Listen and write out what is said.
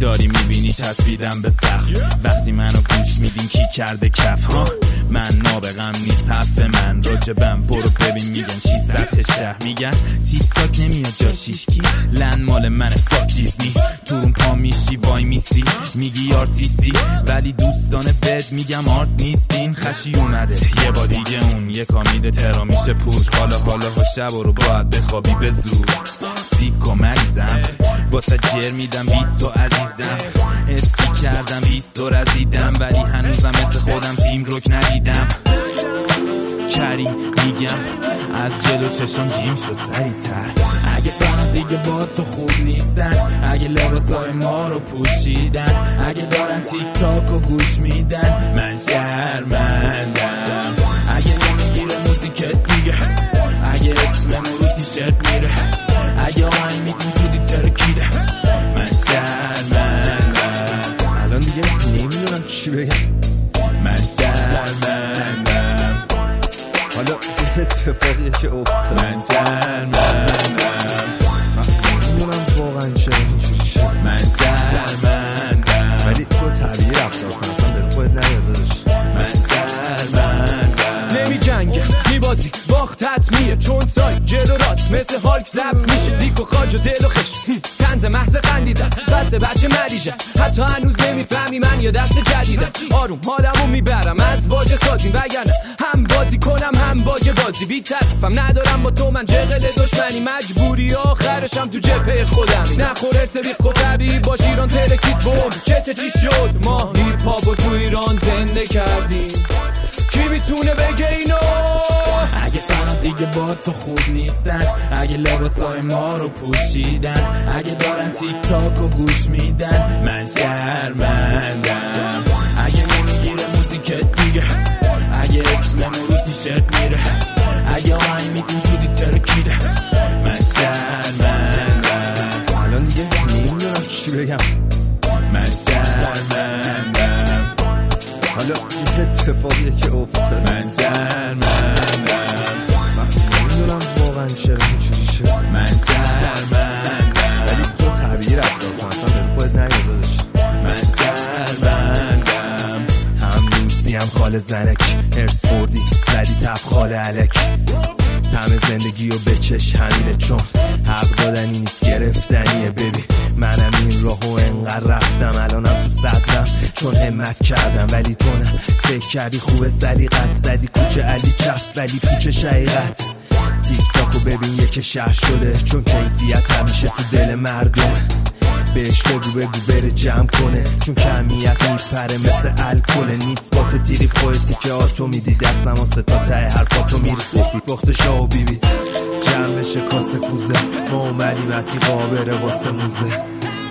داری میبینی چسبیدم به سقف. وقتی منو گوش میدین کی کرده کف ها، من نابغم نیست حرف من راجبم. برو ببین میگن چی سطح شهر، میگن تیک تاک نمیاد جا شیشکی، لن مال من فاک دیزنی. تو اون پا میشی وای میسی میگی آرتیستی، ولی دوستان بد میگم آرت نیستین. خشی اومده یه با دیگه اون یکا میده ترا میشه پول. حالا ها شب رو باید بخوابی به زور. سیک و مریضم واسه جر میدم بیت تو عزیزم. اسکی کردم 20 دور رزیدم، ولی هنوزم مثل خودم تیم رک ندیدم. کریم میگم از جلو چشم جیم شو سریع‌تر. اگه فنا دیگه با تو خوب نیستن، اگه لباسای ما رو پوشیدن، اگه دارن تیک تاک و گوش میدن، من شرمندم. اگه نمیگیره موزیکت دیگه، اگه اسمم رو تیشرت میره، اگه آهنگ میدیم زودی ترکیده، من شرمندم. الان دیگه نمیدونم چی بگم، من شرمندم. حالا اتفاقیه که افتاد، من شرمندم. نمیدونم واقعا چرا اینجوری شد، من شرمندم. ولی تو طبیعی رفتار کن، اصلا به خودت نیاد داشت. من شرمندم. نمی جنگم میبازی باختت میه، چون سای جلو رات مثل هالک زبط میشه. دیک و خاج و دل و خشت تنز محض قندیدم، بس بچه مریجم. حتی هنوز نمیفهمی من یا دست جدیدم. آروم حالمو میبرم از واجه سازیم، وگرنه هم بازی کنم هم باج بازی. بی طرفم ندارم با تو من جغل دشمنی، مجبوری آخرشم تو جبهه خودم. نخور ارسبی خود طبیعی باش ایران ترکیت بوم. چه چی شد ما هیپ هاپو تو ایران زنده کردیم، کی میتونه بگه اینو؟ اگه فنا دیگه با تو خوب نیستن، اگه لباسای ما رو پوشیدن، اگه دارن تیک تاک و گوش میدن، من شرمندم. اگه نمیگیره موزیکت دیگه، اگه اسمم رو تیشرت میره، اگه آهنگ میدیم زودی ترکیده، من شرمندم. الان دیگه نمیدونم چی بگم، من شرمندم. حالا اتفاقیه که افتاد، من شرمندم. نمیدونم واقعا چرا اینجوری شد، من شرمندم. ولی تو طبیعی رفتار کن، اصلا به خودت نیاد داشت. من شرمندم. هم دوستی هم خال زنک، ارس خوردی زدی تب خال علک. طعم زندگی و بچش همینه، چون حق دادنی نیست گرفتنیه. ببین منم این راهو انقدر رفتم، الانم تو صدرم چون همت کردم. ولی تو نه، فکر کردی خوبه سلیقت، زدی کوچه علی چپ ولی کوچه شقیقت. تیک تاکو ببین یک شهر شده، چون کیفیت همیشه تو دل مردمه. بهش بگو بره جمع کنه، چون کمیت میپره مثل الکل. نیست با تو تیری خودتی که آتو میدی، دستم و ستا ته هر پاتو میری. بخت شاه و بیبیت جمع بشه کاسه کوزه، ما اومدیم عتی قابره واسه موزه.